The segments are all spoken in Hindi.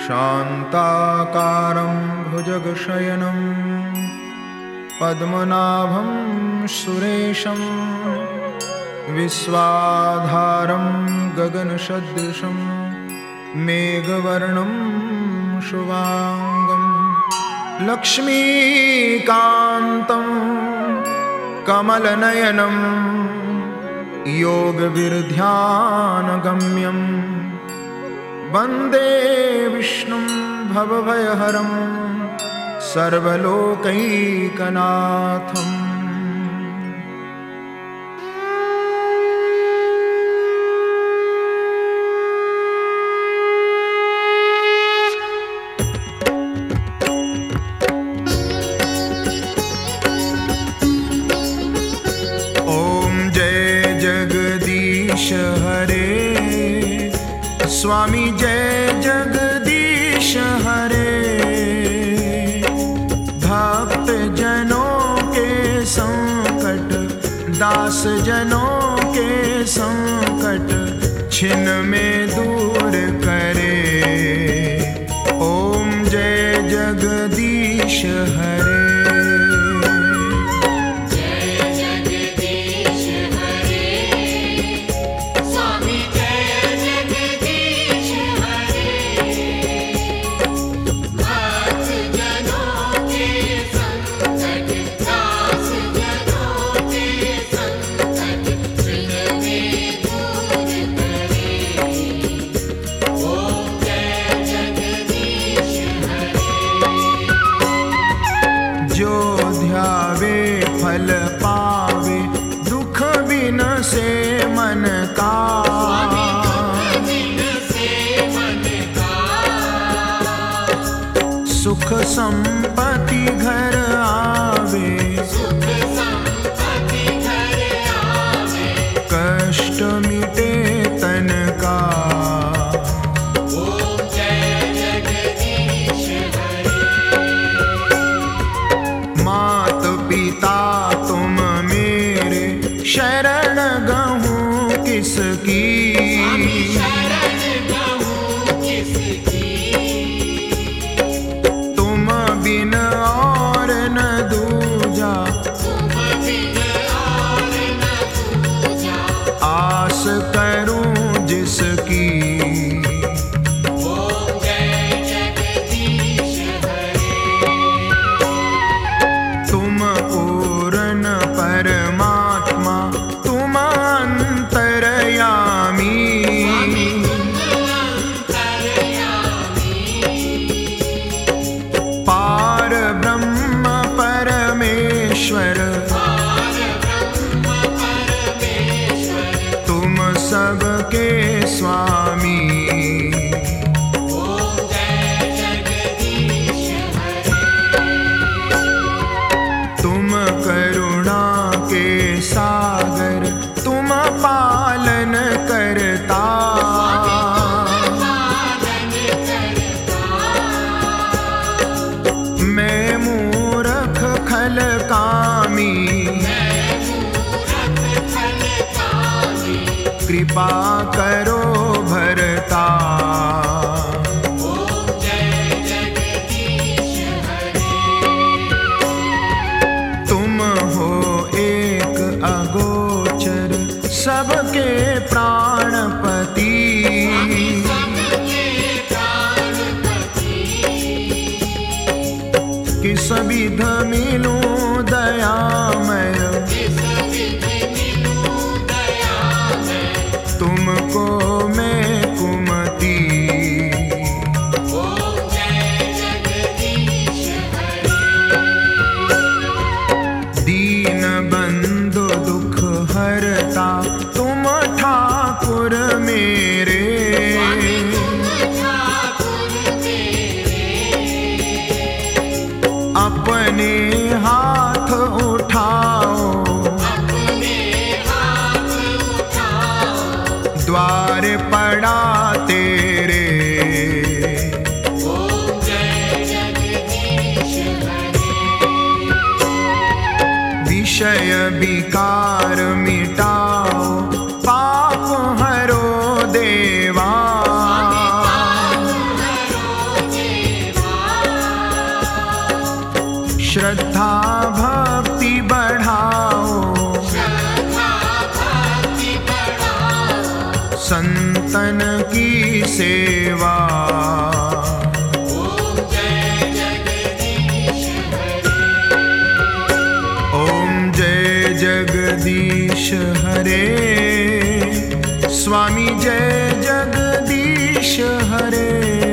शान्ताकारं भुजगशयनं पद्मनाभं सुरेशं विश्वाधारं गगनसदृशं मेघवर्णं शुभांगं लक्ष्मीकान्तं कमलनयनं योगविर्ध्यानगम्यं वन्दे विष्णुं भवभयहरं सर्वलोकैकनाथम्। हरे स्वामी जय जगदीश हरे, भक्त जनों के संकट दास जनों के संकट छिन में दूर करे। ओम जय जगदीश हरे। फल पावे दुख बिन से मन का, सुख संपत्ति घर आवे, कष्ट मिटे तन का। पिता तुम मेरे शरण गहूँ किसकी, तुम बिन और न दूजा, आस करूं जिसकी। परमात्मा तुम अंतर्यामी, पार ब्रह्म परमेश्वर, तुम सबके स्वामी। सागर तुम पालन करता, मैं मूर्ख खल कामी, कृपा करो भरता। अगोचर सबके प्राणपति, किस विध मिलूं दयामय, तुमको मैं कुमति। दीन बंधु दुख हरता तुम ठाकुर मेरे, अपने हाथ उठाओ, द्वार पड़ा तेरे। विषय विकार मिटाओ, पाप हरो देवा, संतन की सेवा। ओम जय जगदीश हरे, स्वामी जय जगदीश हरे।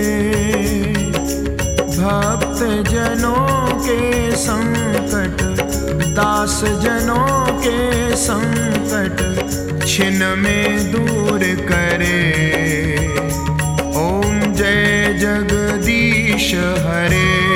भक्त जनों के संकट, दास जनों के संकट छिन में दूर करे। ओम जय जगदीश हरे।